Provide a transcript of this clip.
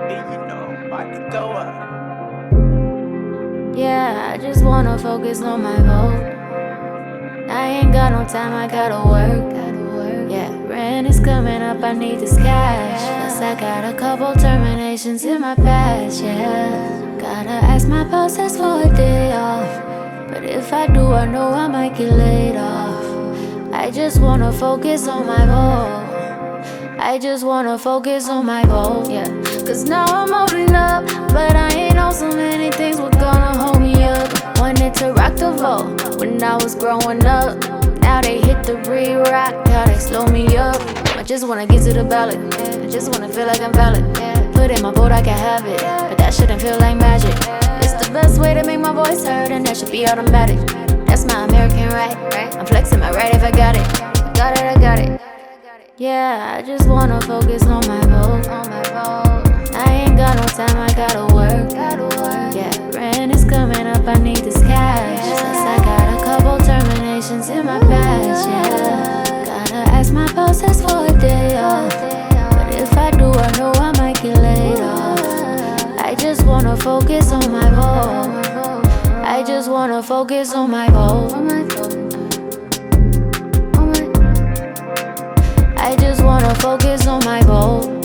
And you know I'm about to go up. Yeah, I just wanna focus on my goal. I ain't got no time, I gotta work. Yeah, rent is coming up, I need this cash. Plus I got a couple terminations in my past, yeah. Gotta ask my bosses for a day off. But if I do, I know I might get laid off. I just wanna focus on my goal. I just wanna focus on my goal, yeah. Cause now I'm holding up, but I ain't on so many things were gonna hold me up. Wanted to rock the vote when I was growing up. Now they hit the re-rock, now they slow me up. I just wanna get to the ballot, I just wanna feel like I'm valid. Put in my vote, I can have it, but that shouldn't feel like magic. It's the best way to make my voice heard, and that should be automatic. That's my American right. I'm flexing my right if I got it. I got it. Yeah, I just wanna focus on my goal. I ain't got no time, I gotta work. Yeah, rent is coming up, I need this cash. Since I got a couple terminations in my past, yeah. Gotta ask my bosses for a day off. But if I do, I know I might get laid off. I just wanna focus on my goal. I just wanna focus on my goal. I just wanna focus on my goal.